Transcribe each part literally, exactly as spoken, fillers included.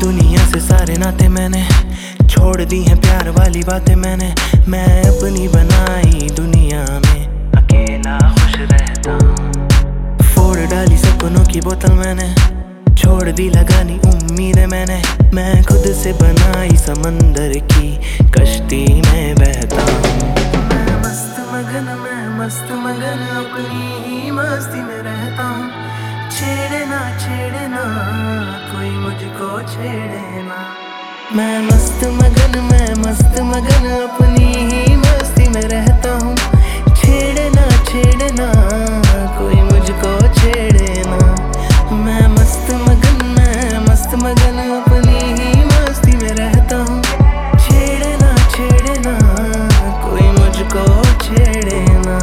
दुनिया से सारे नाते मैंने छोड़ दी हैं, प्यार वाली बातें मैंने मैं अपनी बनाई दुनिया में अकेला खुश रहता हूँ। फोड़ डाली सपनों की बोतल मैंने, छोड़ दी लगानी उम्मीदें मैंने, मैं खुद से बनाई समंदर की कश्ती में बहता हूँ। मैं मस्त मगन मैं मस्त मगन अपनी ही मस्ती में रहता हूँ। छेड़े ना छेड़े ना कोई मुझको छेड़े ना। मैं मस्त मगन मैं मस्त मगन अपनी ही मस्ती में रहता हूँ। छेड़े ना छेड़े ना कोई मुझको छेड़े ना। मैं मस्त मगन मैं मस्त मगन अपनी ही मस्ती में रहता हूँ। छेड़े ना छेड़े ना कोई मुझको छेड़े ना।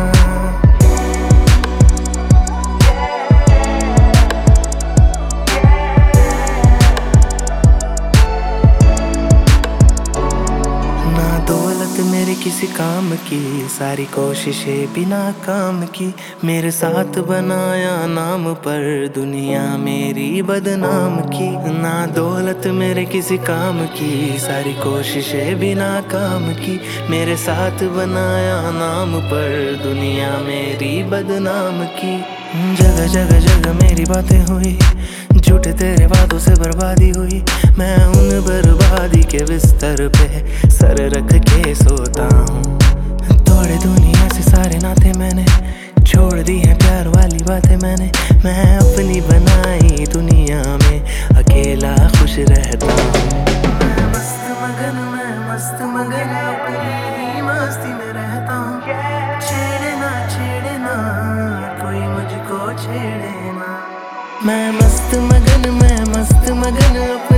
दौलत मेरे किसी काम की, सारी कोशिशें बिना काम की, मेरे साथ बनाया नाम पर दुनिया मेरी बदनाम की। ना दौलत मेरे किसी काम की, सारी कोशिशें बिना काम की, मेरे साथ बनाया नाम पर दुनिया मेरी बदनाम की। जगह जगह जगह मेरी बातें हुई, झूठे तेरे वादों से बर्बादी हुई। मैं उन बर्बादी के बिस्तर पे सर रख के सोता हूँ। तोड़े दुनिया से सारे नाते मैंने, छोड़ दी हैं प्यार वाली बातें मैंने, मैं अपनी बनाई दुनिया में अकेला खुश रहता हूँ। मैं मस्त मगन मैं मस्त मगन अपनी ही मस्ती में रहता हूँ। छेड़े ना छेड़े ना कोई मुझको छेड़े ना। मैं मस्त मगन मैं मस्त मगन अपनी